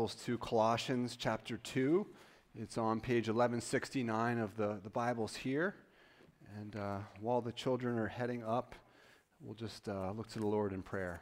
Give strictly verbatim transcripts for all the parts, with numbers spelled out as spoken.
Bibles to Colossians chapter two. It's on page eleven sixty-nine of the, the Bibles here. And uh, while the children are heading up, we'll just uh, look to the Lord in prayer.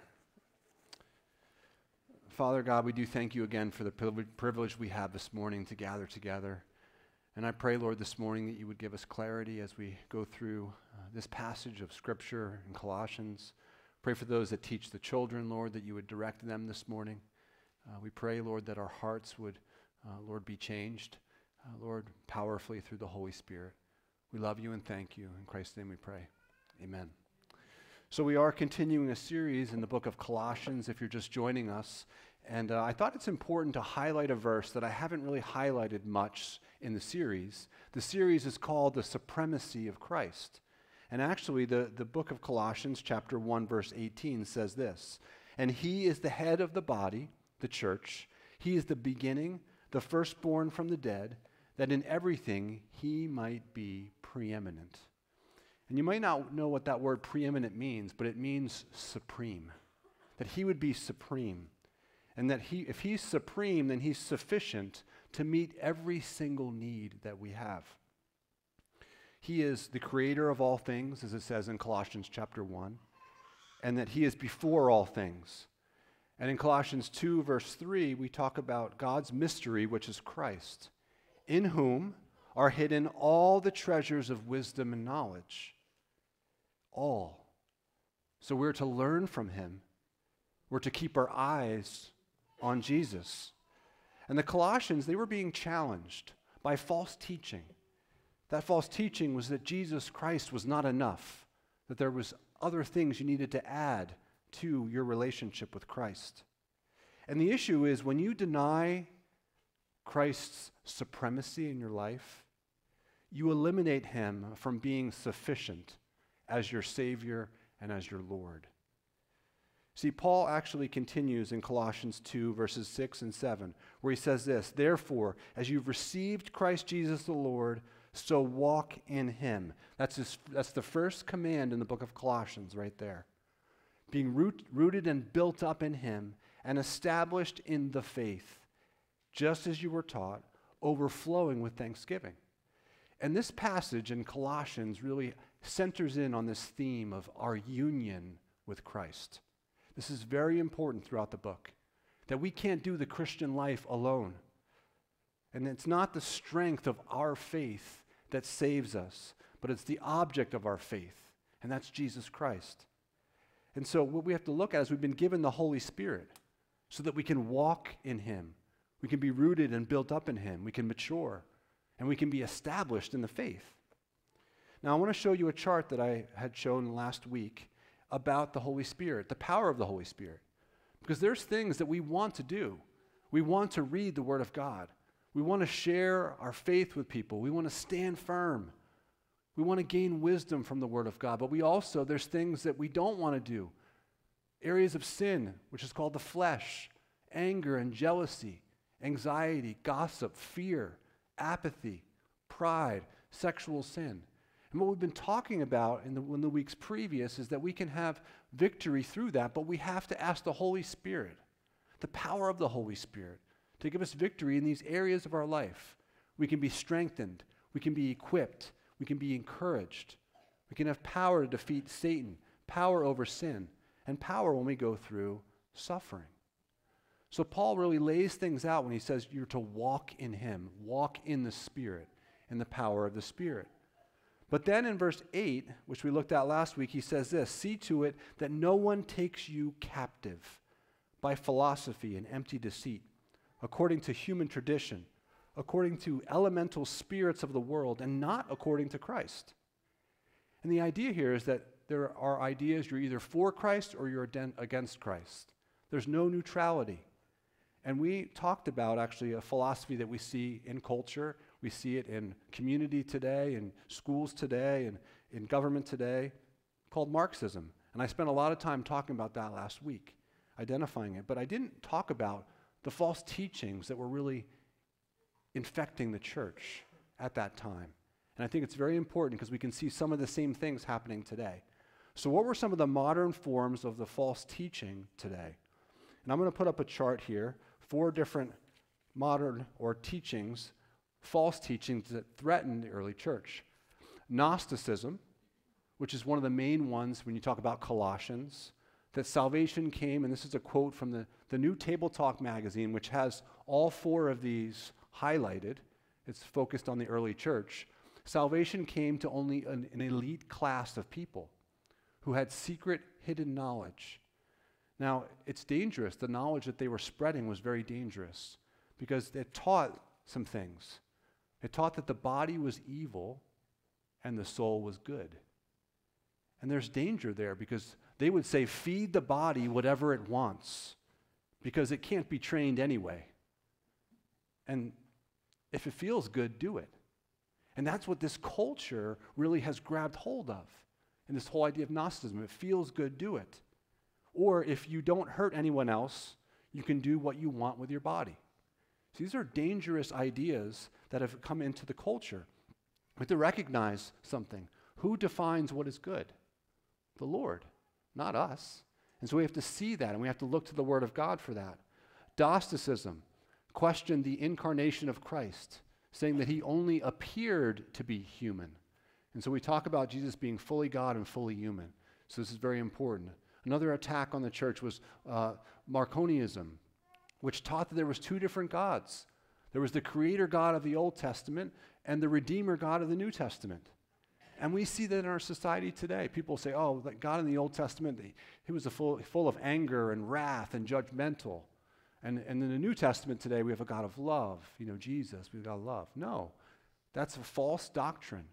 Father God, we do thank you again for the privilege we have this morning to gather together. And I pray, Lord, this morning that you would give us clarity as we go through uh, this passage of Scripture in Colossians. Pray for those that teach the children, Lord, that you would direct them this morning. Uh, we pray, Lord, that our hearts would, uh, Lord, be changed, uh, Lord, powerfully through the Holy Spirit. We love you and thank you. In Christ's name we pray. Amen. So we are continuing a series in the book of Colossians, if you're just joining us. And uh, I thought it's important to highlight a verse that I haven't really highlighted much in the series. The series is called The Supremacy of Christ. And actually, the, the book of Colossians, chapter one, verse eighteen, says this, "And he is the head of the body, the church. He is the beginning, the firstborn from the dead, that in everything he might be preeminent." And you might not know what that word preeminent means, but it means supreme, that he would be supreme. And that he, if he's supreme, then he's sufficient to meet every single need that we have. He is the creator of all things, as it says in Colossians chapter one, and that he is before all things. And in Colossians two, verse three, we talk about God's mystery, which is Christ, in whom are hidden all the treasures of wisdom and knowledge. All. So we're to learn from him. We're to keep our eyes on Jesus. And the Colossians, they were being challenged by false teaching. That false teaching was that Jesus Christ was not enough, that there was other things you needed to add to your relationship with Christ. And the issue is when you deny Christ's supremacy in your life, you eliminate him from being sufficient as your Savior and as your Lord. See, Paul actually continues in Colossians two, verses six and seven, where he says this, "Therefore, as you've received Christ Jesus the Lord, so walk in him." That's, his, that's the first command in the book of Colossians right there. Being root, rooted and built up in him and established in the faith, just as you were taught, overflowing with thanksgiving. And this passage in Colossians really centers in on this theme of our union with Christ. This is very important throughout the book, that we can't do the Christian life alone. And it's not the strength of our faith that saves us, but it's the object of our faith, and that's Jesus Christ. And so what we have to look at is we've been given the Holy Spirit so that we can walk in him. We can be rooted and built up in him. We can mature, and we can be established in the faith. Now, I want to show you a chart that I had shown last week about the Holy Spirit, the power of the Holy Spirit. Because there's things that we want to do. We want to read the Word of God. We want to share our faith with people. We want to stand firm. We want to gain wisdom from the Word of God. But we also, there's things that we don't want to do. Areas of sin, which is called the flesh, anger and jealousy, anxiety, gossip, fear, apathy, pride, sexual sin. And what we've been talking about in the, in the weeks previous is that we can have victory through that, but we have to ask the Holy Spirit, the power of the Holy Spirit, to give us victory in these areas of our life. We can be strengthened. We can be equipped. We can be encouraged. We can have power to defeat Satan, power over sin, and power when we go through suffering. So Paul really lays things out when he says you're to walk in him, walk in the Spirit, in the power of the Spirit. But then in verse eight, which we looked at last week, he says this, "See to it that no one takes you captive by philosophy and empty deceit, according to human tradition, according to elemental spirits of the world, and not according to Christ." And the idea here is that there are ideas you're either for Christ or you're against Christ. There's no neutrality. And we talked about actually a philosophy that we see in culture. We see it in community today, in schools today, and in government today, called Marxism. And I spent a lot of time talking about that last week, identifying it. But I didn't talk about the false teachings that were really infecting the church at that time. And I think it's very important because we can see some of the same things happening today. So what were some of the modern forms of the false teaching today? And I'm going to put up a chart here, four different modern or teachings, false teachings that threatened the early church. Gnosticism, which is one of the main ones when you talk about Colossians, that salvation came, and this is a quote from the, the New Table Talk magazine, which has all four of these highlighted. It's focused on the early church. Salvation came to only an, an elite class of people who had secret, hidden knowledge. Now, it's dangerous. The knowledge that they were spreading was very dangerous because it taught some things. It taught that the body was evil and the soul was good. And there's danger there because they would say, feed the body whatever it wants because it can't be trained anyway. And if it feels good, do it. And that's what this culture really has grabbed hold of in this whole idea of Gnosticism. It feels good, do it. Or if you don't hurt anyone else, you can do what you want with your body. So these are dangerous ideas that have come into the culture. We have to recognize something. Who defines what is good? The Lord, not us. And so we have to see that, and we have to look to the Word of God for that. Gnosticism questioned the incarnation of Christ, saying that he only appeared to be human. And so we talk about Jesus being fully God and fully human. So this is very important. Another attack on the church was uh, Marcionism, which taught that there was two different gods. There was the creator God of the Old Testament and the Redeemer God of the New Testament. And we see that in our society today. People say, oh, that God in the Old Testament, he, he was a full, full of anger and wrath and judgmental. And, and in the New Testament today, we have a God of love. You know, Jesus, we've got love. No, that's a false doctrine.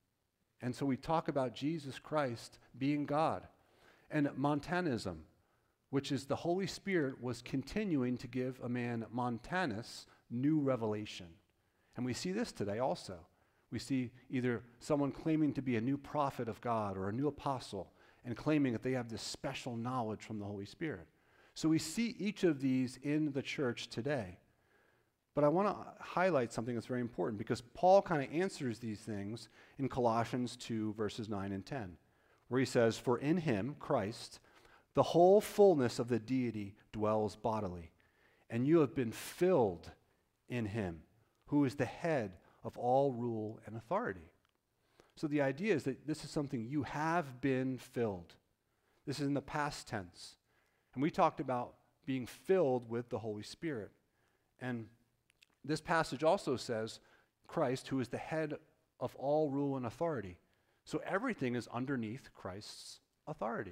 And so we talk about Jesus Christ being God. And Montanism, which is the Holy Spirit was continuing to give a man, Montanus, new revelation. And we see this today also. We see either someone claiming to be a new prophet of God or a new apostle and claiming that they have this special knowledge from the Holy Spirit. So we see each of these in the church today. But I want to highlight something that's very important because Paul kind of answers these things in Colossians two, verses nine and ten, where he says, "For in him, Christ, the whole fullness of the deity dwells bodily, and you have been filled in him, who is the head of all rule and authority." So the idea is that this is something you have been filled. This is in the past tense. And we talked about being filled with the Holy Spirit. And this passage also says Christ, who is the head of all rule and authority. So everything is underneath Christ's authority.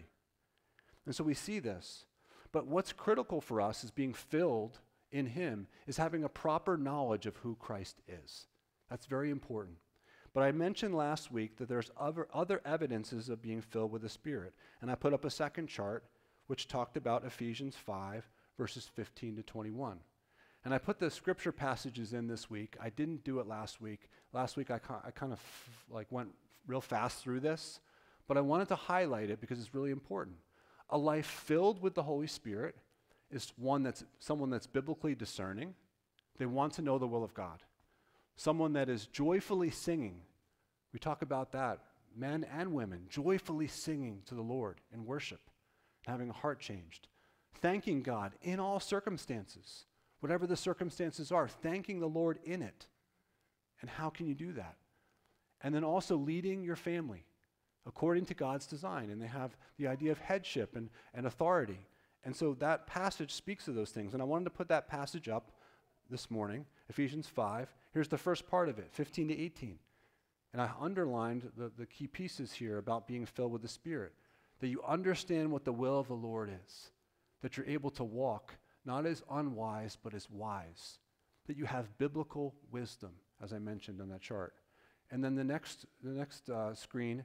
And so we see this. But what's critical for us is being filled in him is having a proper knowledge of who Christ is. That's very important. But I mentioned last week that there's other, other evidences of being filled with the Spirit. And I put up a second chart which talked about Ephesians five, verses fifteen to twenty-one. And I put the scripture passages in this week. I didn't do it last week. Last week I, ca- I kind of f- like went real fast through this. But I wanted to highlight it because it's really important. A life filled with the Holy Spirit is one that's someone that's biblically discerning. They want to know the will of God. Someone that is joyfully singing. We talk about that. Men and women joyfully singing to the Lord in worship, having a heart changed. Thanking God in all circumstances, whatever the circumstances are, thanking the Lord in it. And how can you do that? And then also leading your family according to God's design. And they have the idea of headship and, and authority. And so that passage speaks of those things. And I wanted to put that passage up this morning, Ephesians five. Here's the first part of it, fifteen to eighteen. And I underlined the, the key pieces here about being filled with the Spirit. That you understand what the will of the Lord is. That you're able to walk not as unwise, but as wise. That you have biblical wisdom, as I mentioned on that chart. And then the next, the next uh, screen,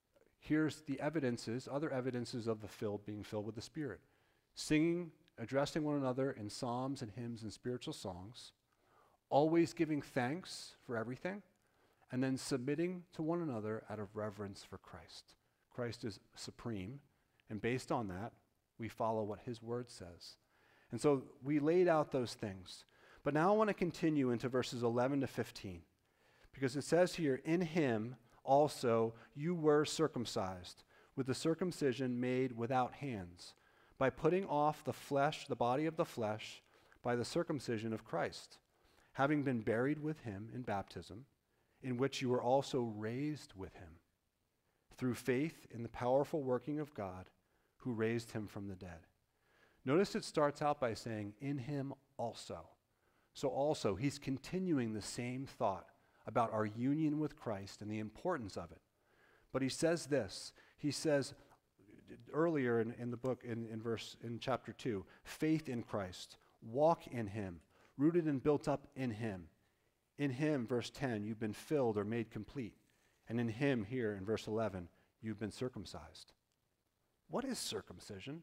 here's the evidences, other evidences of the filled, being filled with the Spirit. Singing, addressing one another in psalms and hymns and spiritual songs. Always giving thanks for everything. And then submitting to one another out of reverence for Christ. Christ is supreme, and based on that, we follow what his word says. And so we laid out those things. But now I want to continue into verses eleven to fifteen. Because it says here, in him also you were circumcised, with the circumcision made without hands, by putting off the flesh, the body of the flesh, by the circumcision of Christ, having been buried with him in baptism, in which you were also raised with him, through faith in the powerful working of God, who raised him from the dead. Notice it starts out by saying, in him also. So also, he's continuing the same thought about our union with Christ and the importance of it. But he says this, he says earlier in, in the book, in, in verse, in chapter two, faith in Christ, walk in him, rooted and built up in him. In him, verse ten, you've been filled or made complete. And in him, here in verse eleven, you've been circumcised. What is circumcision?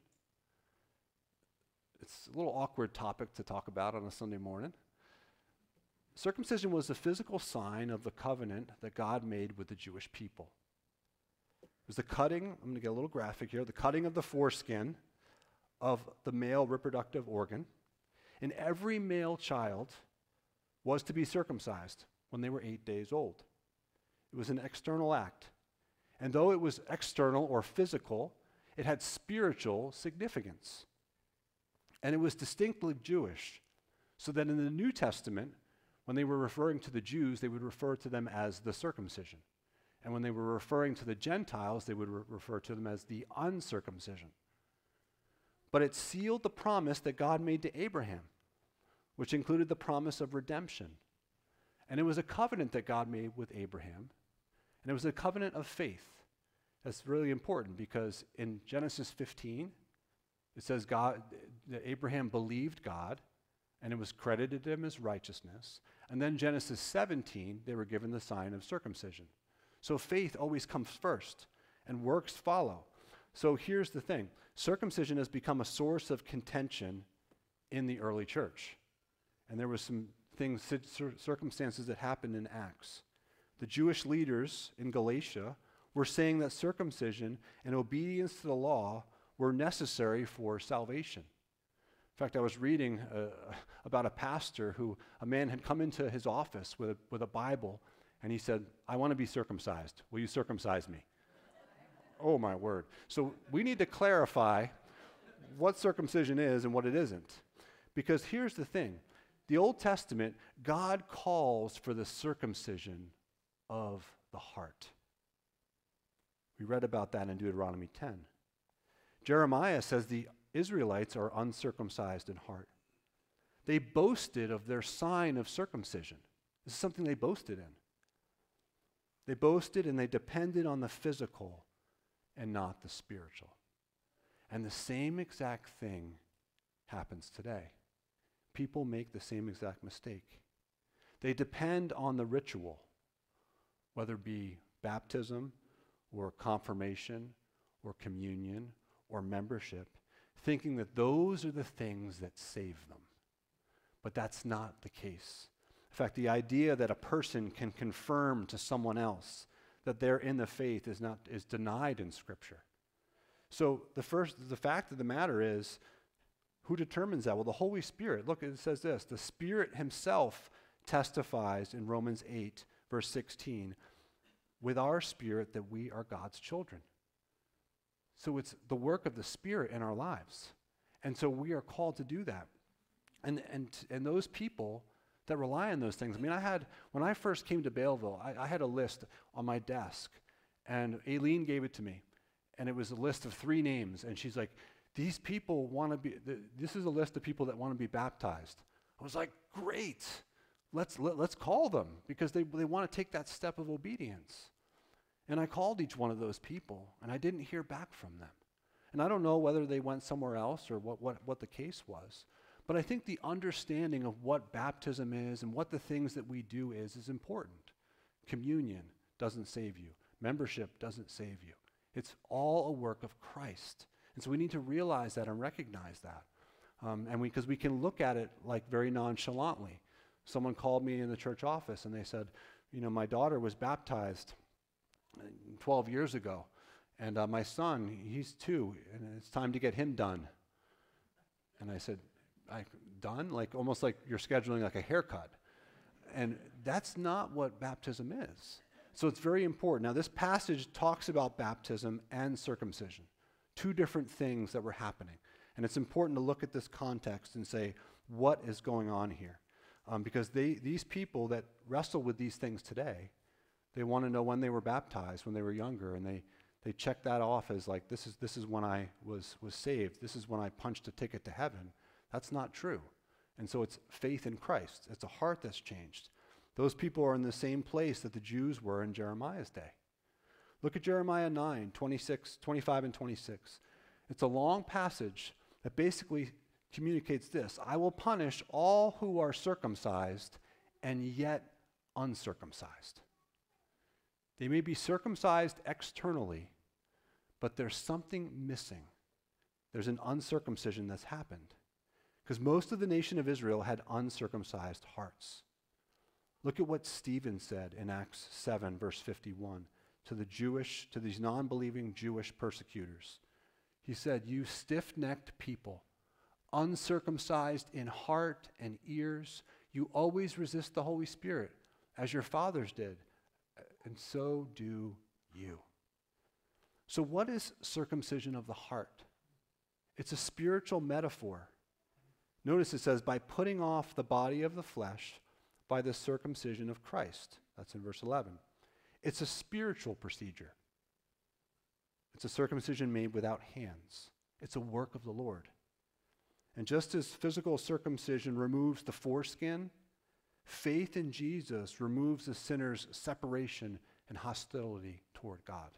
It's a little awkward topic to talk about on a Sunday morning. Circumcision was the physical sign of the covenant that God made with the Jewish people. It was the cutting, I'm going to get a little graphic here, the cutting of the foreskin of the male reproductive organ. And every male child was to be circumcised when they were eight days old. It was an external act. And though it was external or physical, it had spiritual significance. And it was distinctly Jewish, so that in the New Testament, when they were referring to the Jews, they would refer to them as the circumcision. And when they were referring to the Gentiles, they would re- refer to them as the uncircumcision. But it sealed the promise that God made to Abraham, which included the promise of redemption. And it was a covenant that God made with Abraham, and it was a covenant of faith. That's really important because in Genesis fifteen, it says God, that Abraham believed God, and it was credited to him as righteousness. And then Genesis seventeen, they were given the sign of circumcision. So faith always comes first, and works follow. So here's the thing. Circumcision has become a source of contention in the early church. And there were some things, circumstances that happened in Acts. The Jewish leaders in Galatia were saying that circumcision and obedience to the law were necessary for salvation. In fact, I was reading uh, about a pastor who, a man had come into his office with a, with a Bible, and he said, I want to be circumcised. Will you circumcise me? Oh, my word. So we need to clarify what circumcision is and what it isn't. Because here's the thing. The Old Testament, God calls for the circumcision of the heart. We read about that in Deuteronomy ten. Jeremiah says the Israelites are uncircumcised in heart. They boasted of their sign of circumcision. This is something they boasted in. They boasted and they depended on the physical and not the spiritual. And the same exact thing happens today. People make the same exact mistake. They depend on the ritual, whether it be baptism or confirmation or communion or membership, thinking that those are the things that save them. But that's not the case. In fact, the idea that a person can confirm to someone else that they're in the faith is not is denied in Scripture. So the first, the fact of the matter is, who determines that? Well, the Holy Spirit. Look, it says this, the Spirit himself testifies in Romans eight, verse sixteen, with our spirit that we are God's children. So it's the work of the Spirit in our lives. And so we are called to do that. And and and those people that rely on those things. I mean, I had, when I first came to Belleville, I, I had a list on my desk, and Aileen gave it to me. And it was a list of three names, and she's like, these people want to be, th- this is a list of people that want to be baptized. I was like, great, let's let, let's call them, because they, they want to take that step of obedience. And I called each one of those people, and I didn't hear back from them. And I don't know whether they went somewhere else or what, what, what the case was. But I think the understanding of what baptism is and what the things that we do is, is important. Communion doesn't save you. Membership doesn't save you. It's all a work of Christ. And so we need to realize that and recognize that. Um, and we, because we can look at it like very nonchalantly. Someone called me in the church office and they said, you know, my daughter was baptized twelve years ago. And uh, my son, he's two, and it's time to get him done. And I said, I, done? Like almost like you're scheduling like a haircut. And that's not what baptism is. So it's very important. Now this passage talks about baptism and circumcision. Two different things that were happening. And it's important to look at this context and say, what is going on here? Um, because they, these people that wrestle with these things today, they want to know when they were baptized, when they were younger, and they, they check that off as like, this is, this is when I was, was saved. This is when I punched a ticket to heaven. That's not true. And so it's faith in Christ. It's a heart that's changed. Those people are in the same place that the Jews were in Jeremiah's day. Look at Jeremiah nine, twenty-six, twenty-five and twenty-six. It's a long passage that basically communicates this: I will punish all who are circumcised and yet uncircumcised. They may be circumcised externally, but there's something missing. There's an uncircumcision that's happened. Because most of the nation of Israel had uncircumcised hearts. Look at what Stephen said in Acts seven, verse fifty-one, to the Jewish, to these non-believing Jewish persecutors. He said, "You stiff-necked people, uncircumcised in heart and ears, you always resist the Holy Spirit, as your fathers did, and so do you." So what is circumcision of the heart? It's a spiritual metaphor. Notice it says, by putting off the body of the flesh by the circumcision of Christ. That's in verse eleven. It's a spiritual procedure. It's a circumcision made without hands. It's a work of the Lord. And just as physical circumcision removes the foreskin, faith in Jesus removes the sinner's separation and hostility toward God.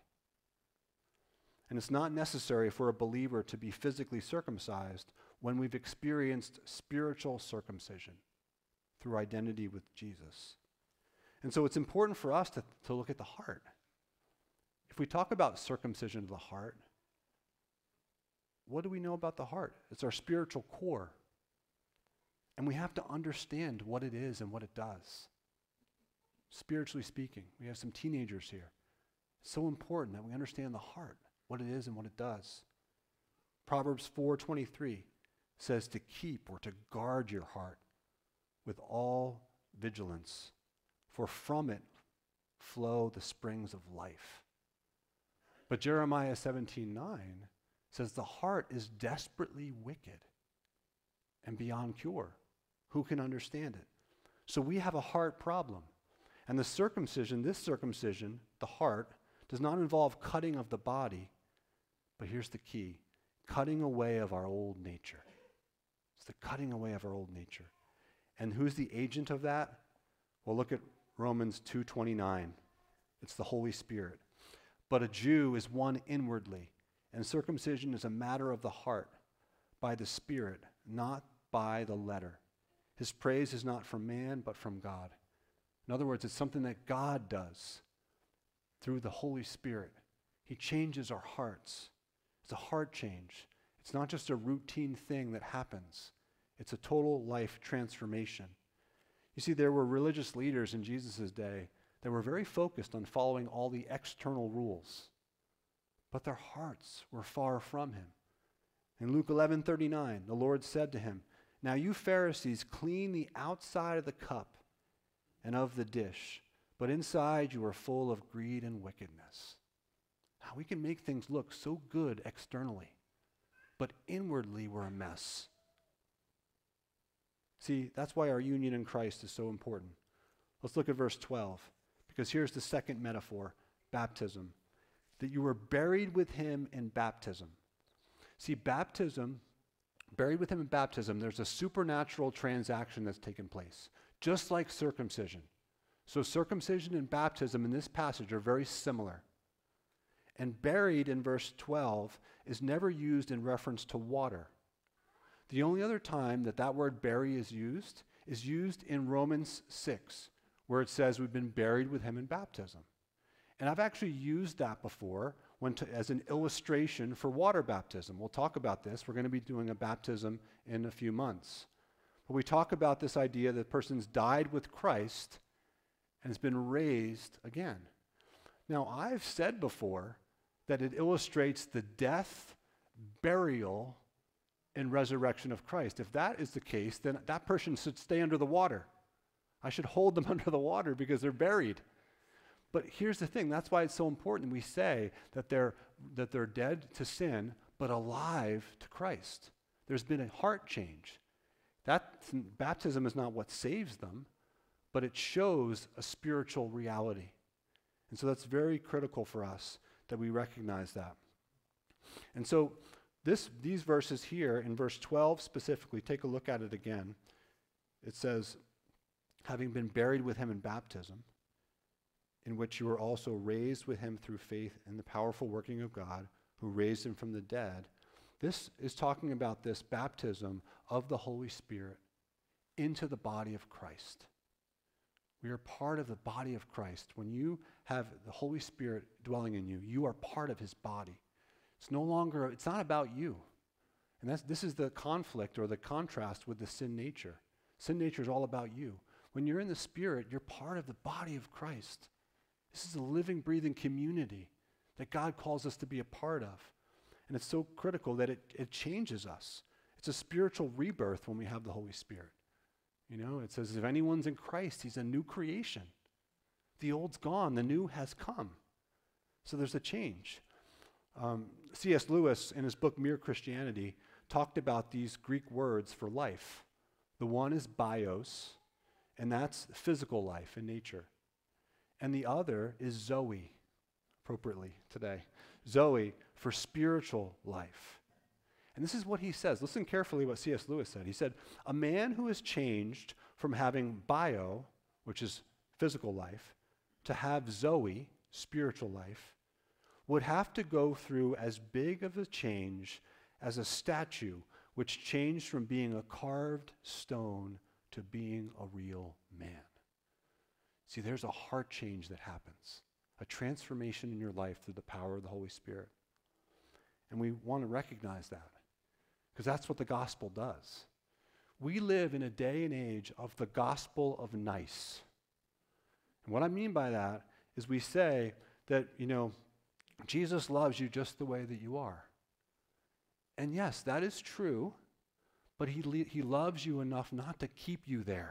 And it's not necessary for a believer to be physically circumcised when we've experienced spiritual circumcision through identity with Jesus. And so it's important for us to, to look at the heart. If we talk about circumcision of the heart, what do we know about the heart? It's our spiritual core. And we have to understand what it is and what it does. Spiritually speaking, we have some teenagers here. It's so important that we understand the heart, what it is and what it does. Proverbs four twenty-three says to keep or to guard your heart with all vigilance, for from it flow the springs of life. But Jeremiah seventeen nine says the heart is desperately wicked and beyond cure. Who can understand it? So we have a heart problem. And the circumcision, this circumcision, the heart, does not involve cutting of the body, but here's the key: cutting away of our old nature. It's the cutting away of our old nature. And who's the agent of that? Well, look at Romans two twenty-nine. It's the Holy Spirit. But a Jew is one inwardly, and circumcision is a matter of the heart, by the Spirit, not by the letter. His praise is not from man, but from God. In other words, it's something that God does through the Holy Spirit. He changes our hearts. It's a heart change. It's not just a routine thing that happens. It's a total life transformation. You see, there were religious leaders in Jesus' day that were very focused on following all the external rules, but their hearts were far from him. In Luke eleven thirty-nine, the Lord said to him, "Now you Pharisees clean the outside of the cup and of the dish, but inside you are full of greed and wickedness." Now we can make things look so good externally, but inwardly we're a mess. See, that's why our union in Christ is so important. Let's look at verse twelve, because here's the second metaphor, baptism. That you were buried with him in baptism. See, baptism, buried with him in baptism, there's a supernatural transaction that's taken place, just like circumcision. So circumcision and baptism in this passage are very similar. And buried in verse twelve is never used in reference to water. The only other time that that word bury is used is used in Romans six, where it says we've been buried with him in baptism. And I've actually used that before when to, as an illustration for water baptism. We'll talk about this. We're going to be doing a baptism in a few months. But we talk about this idea that a person's died with Christ and has been raised again. Now, I've said before that it illustrates the death, burial, and resurrection of Christ. If that is the case, then that person should stay under the water. I should hold them under the water because they're buried. But here's the thing, that's why it's so important we say that they're, that they're dead to sin, but alive to Christ. There's been a heart change. That baptism is not what saves them, but it shows a spiritual reality. And so that's very critical for us that we recognize that. And so this, these verses here, in verse twelve specifically, take a look at it again. It says, having been buried with him in baptism, in which you were also raised with him through faith in the powerful working of God, who raised him from the dead. This is talking about this baptism of the Holy Spirit into the body of Christ. We are part of the body of Christ. When you have the Holy Spirit dwelling in you, you are part of his body. It's no longer, it's not about you. And that's, this is the conflict or the contrast with the sin nature. Sin nature is all about you. When you're in the Spirit, you're part of the body of Christ. This is a living, breathing community that God calls us to be a part of. And it's so critical that it, it changes us. It's a spiritual rebirth when we have the Holy Spirit. You know, it says if anyone's in Christ, he's a new creation. The old's gone, the new has come. So there's a change. Um, C S Lewis, in his book Mere Christianity, talked about these Greek words for life. The one is bios, and that's physical life in nature. And the other is zoe, appropriately today. Zoe for spiritual life. And this is what he says. Listen carefully what C S Lewis said. He said, a man who is changed from having bio, which is physical life, to have zoe, spiritual life, would have to go through as big of a change as a statue which changed from being a carved stone to being a real man. See, there's a heart change that happens, a transformation in your life through the power of the Holy Spirit. And we want to recognize that because that's what the gospel does. We live in a day and age of the gospel of nice. And what I mean by that is we say that, you know, Jesus loves you just the way that you are. And yes, that is true, but he, le- he loves you enough not to keep you there.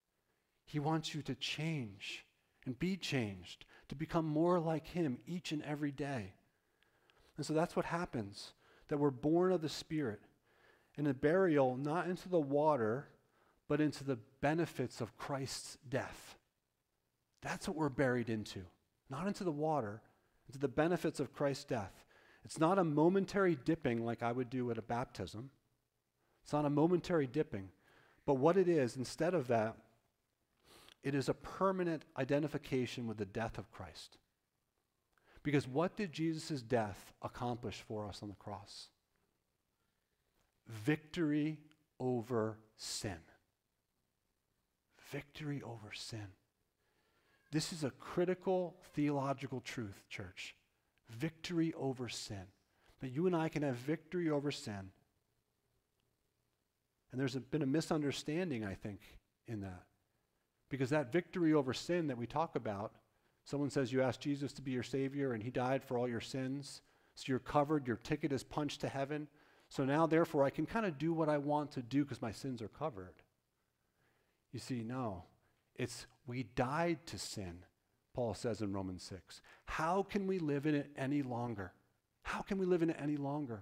He wants you to change and be changed, to become more like him each and every day. And so that's what happens, that we're born of the Spirit. And a burial, not into the water, but into the benefits of Christ's death. That's what we're buried into, not into the water, into the benefits of Christ's death. It's not a momentary dipping like I would do at a baptism. It's not a momentary dipping. But what it is, instead of that, it is a permanent identification with the death of Christ. Because what did Jesus' death accomplish for us on the cross? Victory over sin. Victory over sin. This is a critical theological truth, church. Victory over sin. That you and I can have victory over sin. And there's a, been a misunderstanding, I think, in that. Because that victory over sin that we talk about, someone says you asked Jesus to be your Savior and he died for all your sins. So you're covered, your ticket is punched to heaven. So now, therefore, I can kind of do what I want to do because my sins are covered. You see, no. It's we died to sin, Paul says in Romans six. How can we live in it any longer? How can we live in it any longer?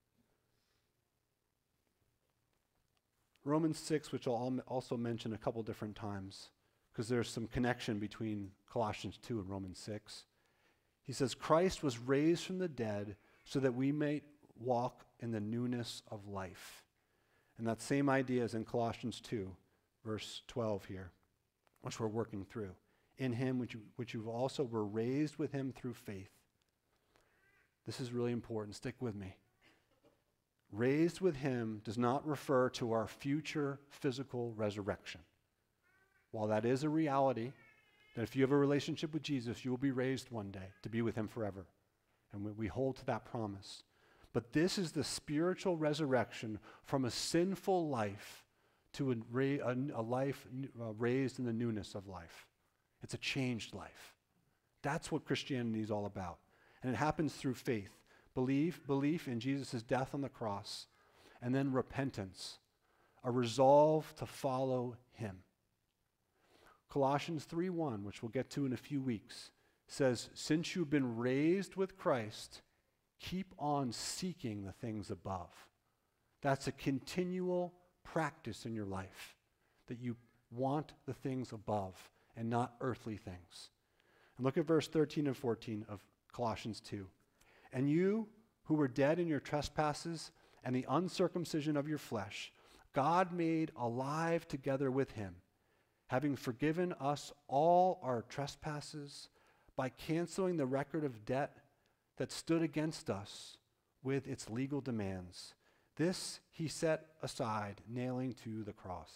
Romans six, which I'll also mention a couple different times, because there's some connection between Colossians two and Romans six. He says, Christ was raised from the dead so that we may walk in the newness of life. And that same idea is in Colossians two, verse twelve here, which we're working through. In him, which you, which you also were raised with him through faith. This is really important. Stick with me. Raised with him does not refer to our future physical resurrection. While that is a reality, that if you have a relationship with Jesus, you will be raised one day to be with him forever. And we, we hold to that promise. But this is the spiritual resurrection from a sinful life to a, a, a life uh, raised in the newness of life. It's a changed life. That's what Christianity is all about. And it happens through faith. Belief, belief in Jesus' death on the cross, and then repentance, a resolve to follow him. Colossians three one, which we'll get to in a few weeks, says, since you've been raised with Christ, keep on seeking the things above. That's a continual practice in your life, that you want the things above and not earthly things. And look at verse thirteen and fourteen of Colossians two. And you who were dead in your trespasses and the uncircumcision of your flesh, God made alive together with him, having forgiven us all our trespasses by canceling the record of debt that stood against us with its legal demands. This he set aside, nailing to the cross.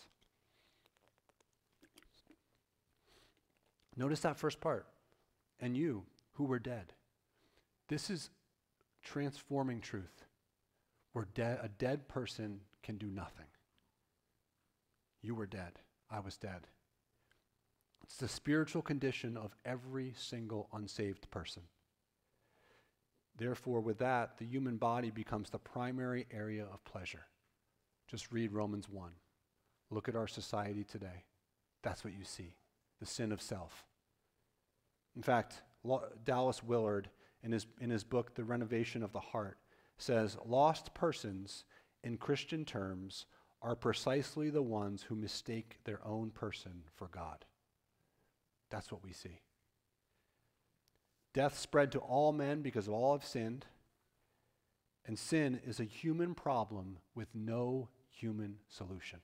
Notice that first part. And you who were dead. This is transforming truth, where de- a dead person can do nothing. You were dead. I was dead. It's the spiritual condition of every single unsaved person. Therefore, with that, the human body becomes the primary area of pleasure. Just read Romans one. Look at our society today. That's what you see, the sin of self. In fact, Dallas Willard, in his, in his book, The Renovation of the Heart, says, lost persons, in Christian terms, are precisely the ones who mistake their own person for God. That's what we see. Death spread to all men because all have sinned, and sin is a human problem with no human solution.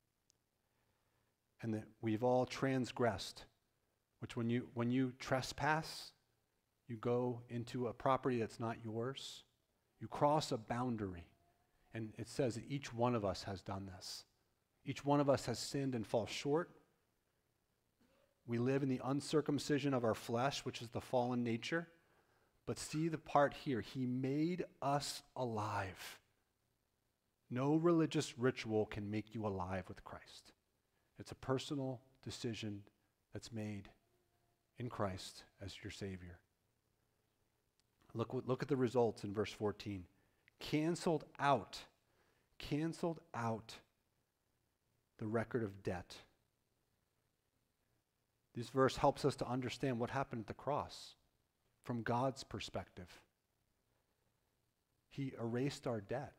And that we've all transgressed, which when you when you trespass, you go into a property that's not yours. You cross a boundary. And it says that each one of us has done this. Each one of us has sinned and falls short. We live in the uncircumcision of our flesh, which is the fallen nature. But see the part here. He made us alive. No religious ritual can make you alive with Christ. It's a personal decision that's made in Christ as your Savior. Look, look at the results in verse fourteen. Canceled out, canceled out the record of debt. This verse helps us to understand what happened at the cross from God's perspective. He erased our debt.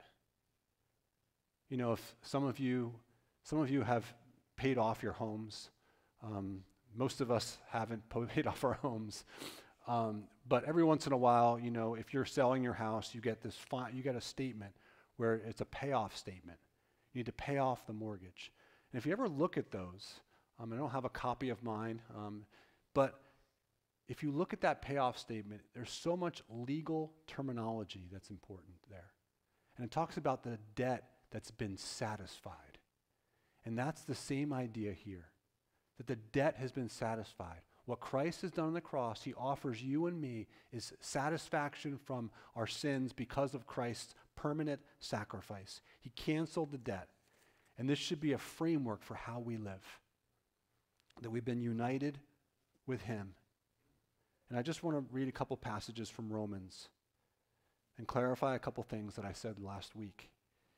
You know, if some of you, some of you have paid off your homes. Um, most of us haven't paid off our homes. Um, but every once in a while, you know, if you're selling your house, you get this fi- you get a statement where it's a payoff statement. You need to pay off the mortgage. And if you ever look at those, um, I don't have a copy of mine, um, but if you look at that payoff statement, there's so much legal terminology that's important there. And it talks about the debt that's been satisfied. And that's the same idea here, that the debt has been satisfied. What Christ has done on the cross, he offers you and me, is satisfaction from our sins because of Christ's permanent sacrifice. He canceled the debt. And this should be a framework for how we live, that we've been united with him. And I just want to read a couple passages from Romans and clarify a couple things that I said last week.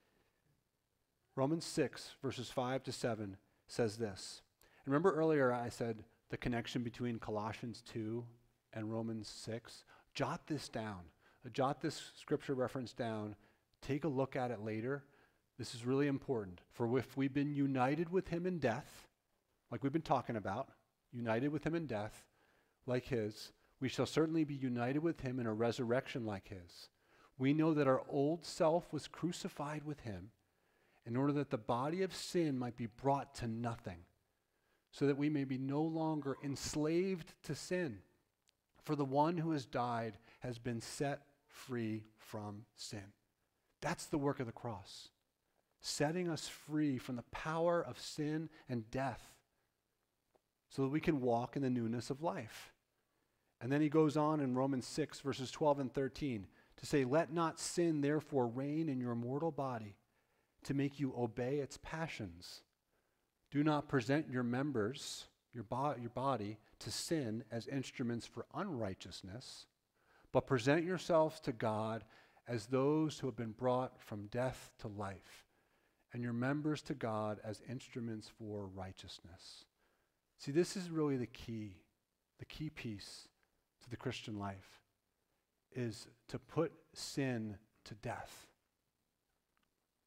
Romans six, verses five to seven says this. And remember earlier I said the connection between Colossians two and Romans six? Jot this down. Uh, jot this scripture reference down. Take a look at it later. This is really important. For if we've been united with him in death, like we've been talking about, united with him in death, like his, we shall certainly be united with him in a resurrection like his. We know that our old self was crucified with him in order that the body of sin might be brought to nothing, so that we may be no longer enslaved to sin. For the one who has died has been set free from sin. That's the work of the cross, setting us free from the power of sin and death so that we can walk in the newness of life. And then he goes on in Romans six, verses twelve and thirteen, to say, let not sin therefore reign in your mortal body to make you obey its passions. Do not present your members, your, bo- your body, to sin as instruments for unrighteousness, but present yourselves to God as those who have been brought from death to life, and your members to God as instruments for righteousness. See, this is really the key, the key piece to the Christian life, is to put sin to death.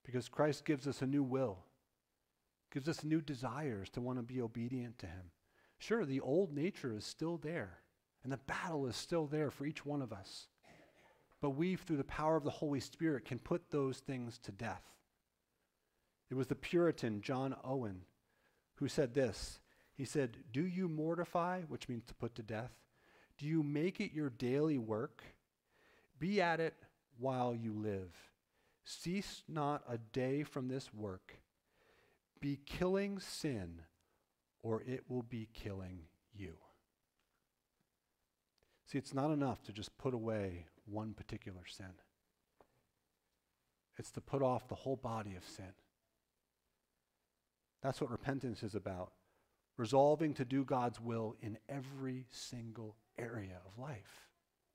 Because Christ gives us a new will, gives us new desires to want to be obedient to him. Sure, the old nature is still there, and the battle is still there for each one of us. But we, through the power of the Holy Spirit, can put those things to death. It was the Puritan John Owen who said this. He said, "Do you mortify," which means to put to death, "do you make it your daily work? Be at it while you live. Cease not a day from this work. Be killing sin, or it will be killing you." See, it's not enough to just put away one particular sin. It's to put off the whole body of sin. That's what repentance is about. Resolving to do God's will in every single area of life.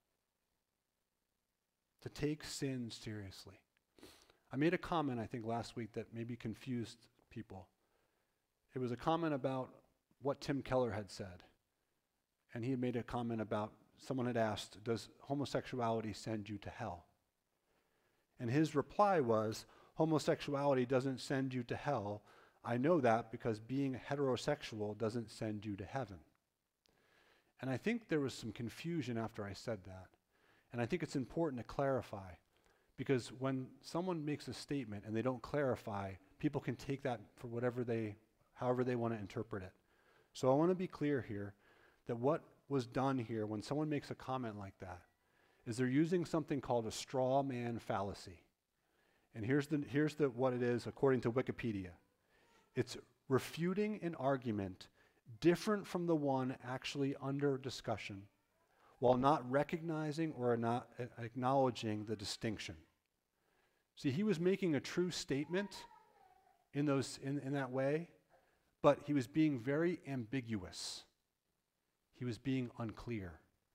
To take sin seriously. I made a comment, I think, last week that maybe confused people. It was a comment about what Tim Keller had said. And he had made a comment about, someone had asked, does homosexuality send you to hell? And his reply was, homosexuality doesn't send you to hell. I know that because being heterosexual doesn't send you to heaven. And I think there was some confusion after I said that. And I think it's important to clarify, because when someone makes a statement and they don't clarify, people can take that for whatever they, however they want to interpret it. So I want to be clear here that what was done here when someone makes a comment like that is they're using something called a straw man fallacy. And here's the here's the what it is according to Wikipedia. It's refuting an argument different from the one actually under discussion, while not recognizing or not acknowledging the distinction. See, he was making a true statement in those in, in that way, but he was being very ambiguous. He was being unclear.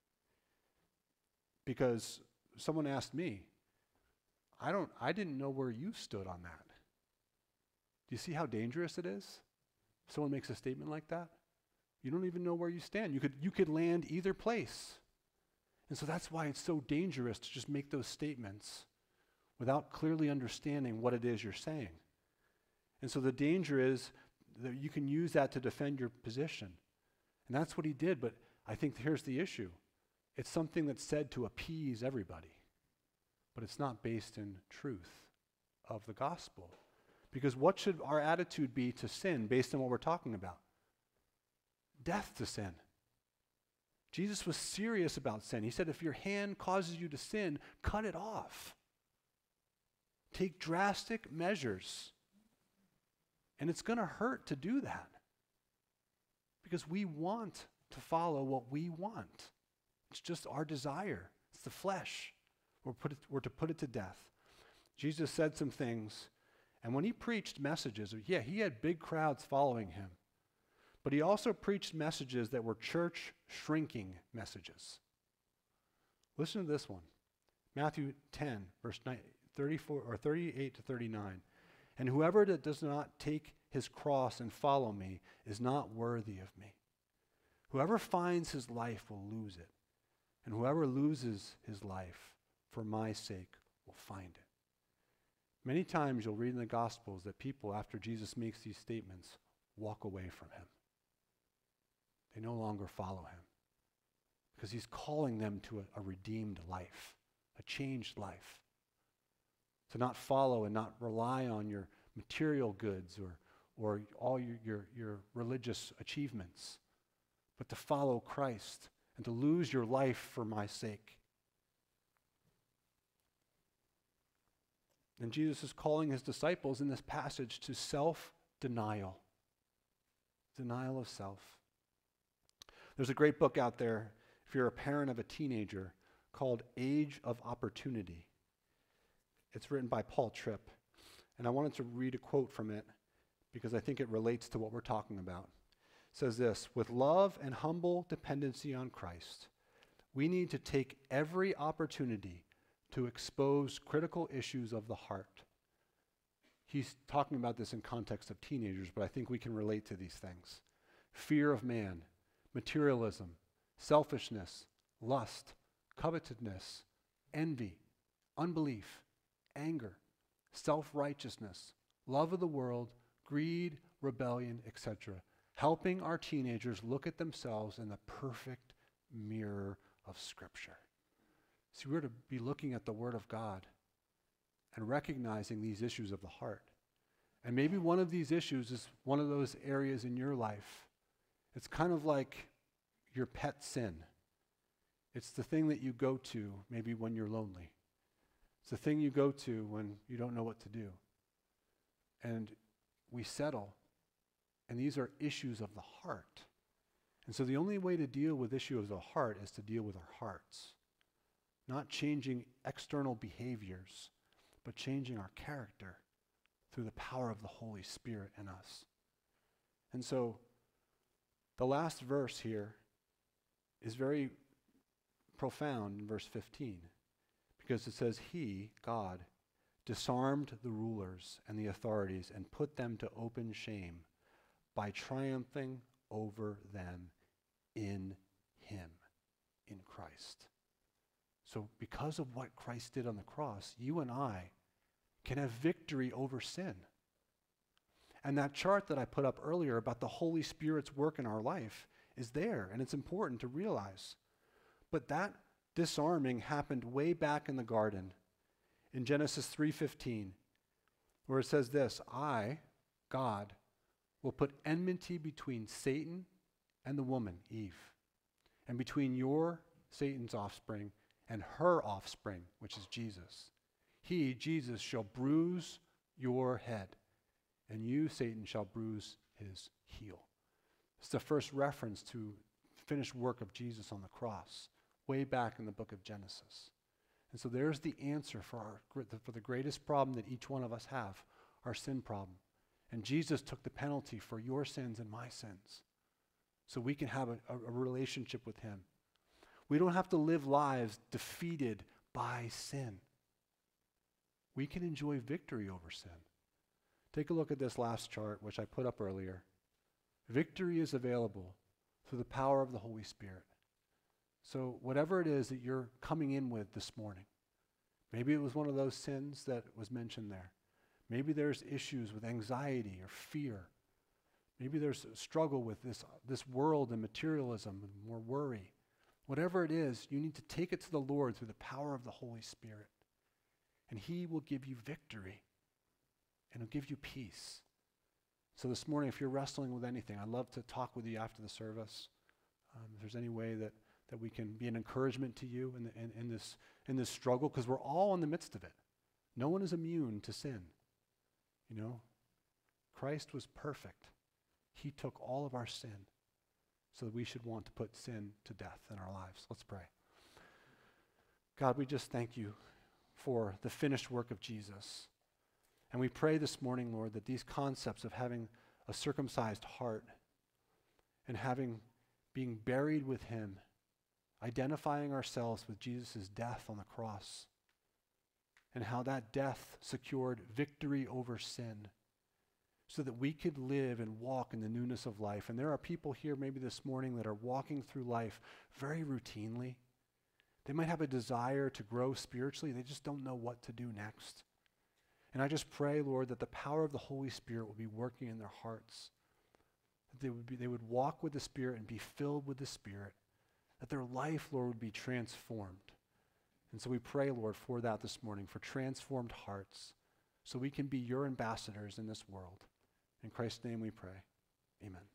Because someone asked me, I don't I didn't know where you stood on that. Do you see how dangerous it is? If someone makes a statement like that, you don't even know where you stand. You could you could land either place. And so that's why it's so dangerous to just make those statements without clearly understanding what it is you're saying. And so the danger is that you can use that to defend your position. And that's what he did, but I think here's the issue. It's something that's said to appease everybody, but it's not based in truth of the gospel. Because what should our attitude be to sin based on what we're talking about? Death to sin. Jesus was serious about sin. He said, if your hand causes you to sin, cut it off. Take drastic measures. And it's going to hurt to do that. Because we want to follow what we want. It's just our desire. It's the flesh. We're, put it, we're to put it to death. Jesus said some things, and when he preached messages, yeah, he had big crowds following him. But he also preached messages that were church-shrinking messages. Listen to this one. Matthew ten, verse thirty-four or thirty-eight to thirty-nine. And whoever that does not take his cross and follow me is not worthy of me. Whoever finds his life will lose it. And whoever loses his life for my sake will find it. Many times you'll read in the Gospels that people, after Jesus makes these statements, walk away from him. They no longer follow him because he's calling them to a, a redeemed life, a changed life. To not follow and not rely on your material goods or, or all your, your, your religious achievements, but to follow Christ and to lose your life for my sake. And Jesus is calling his disciples in this passage to self-denial. Denial of self. There's a great book out there, if you're a parent of a teenager, called Age of Opportunity. It's written by Paul Tripp. And I wanted to read a quote from it because I think it relates to what we're talking about. It says this, with love and humble dependency on Christ, we need to take every opportunity to expose critical issues of the heart. He's talking about this in context of teenagers, but I think we can relate to these things. Fear of man, materialism, selfishness, lust, covetousness, envy, unbelief, anger, self-righteousness, love of the world, greed, rebellion, et cetera. Helping our teenagers look at themselves in the perfect mirror of Scripture. See, we're to be looking at the Word of God and recognizing these issues of the heart. And maybe one of these issues is one of those areas in your life. It's kind of like your pet sin. It's the thing that you go to maybe when you're lonely. It's the thing you go to when you don't know what to do. And we settle. And these are issues of the heart. And so the only way to deal with issues of the heart is to deal with our hearts. Not changing external behaviors, but changing our character through the power of the Holy Spirit in us. And so the last verse here is very profound in verse fifteen, because it says, He, God, disarmed the rulers and the authorities and put them to open shame by triumphing over them in Him, in Christ. So because of what Christ did on the cross, you and I can have victory over sin. And that chart that I put up earlier about the Holy Spirit's work in our life is there, and it's important to realize. But that disarming happened way back in the garden in Genesis three fifteen, where it says this, I, God, will put enmity between Satan and the woman, Eve, and between your, Satan's offspring, and her offspring, which is Jesus. He, Jesus, shall bruise your head, and you, Satan, shall bruise his heel. It's the first reference to the finished work of Jesus on the cross, way back in the book of Genesis. And so there's the answer for, our, for the greatest problem that each one of us have, our sin problem. And Jesus took the penalty for your sins and my sins, so we can have a, a, a relationship with Him. We don't have to live lives defeated by sin. We can enjoy victory over sin. Take a look at this last chart, which I put up earlier. Victory is available through the power of the Holy Spirit. So whatever it is that you're coming in with this morning, maybe it was one of those sins that was mentioned there. Maybe there's issues with anxiety or fear. Maybe there's a struggle with this, this world and materialism and more worry. Whatever it is, you need to take it to the Lord through the power of the Holy Spirit. And He will give you victory. And He'll give you peace. So this morning, if you're wrestling with anything, I'd love to talk with you after the service. Um, if there's any way that, that we can be an encouragement to you in, the, in, in, this, in this struggle, because we're all in the midst of it. No one is immune to sin. You know, Christ was perfect. He took all of our sin, so that we should want to put sin to death in our lives. Let's pray. God, we just thank you for the finished work of Jesus. And we pray this morning, Lord, that these concepts of having a circumcised heart and having, being buried with Him, identifying ourselves with Jesus' death on the cross, and how that death secured victory over sin, so that we could live and walk in the newness of life. And there are people here maybe this morning that are walking through life very routinely. They might have a desire to grow spiritually. They just don't know what to do next. And I just pray, Lord, that the power of the Holy Spirit will be working in their hearts. That they would be, they would walk with the Spirit and be filled with the Spirit. That their life, Lord, would be transformed. And so we pray, Lord, for that this morning, for transformed hearts, so we can be your ambassadors in this world. In Christ's name we pray. Amen.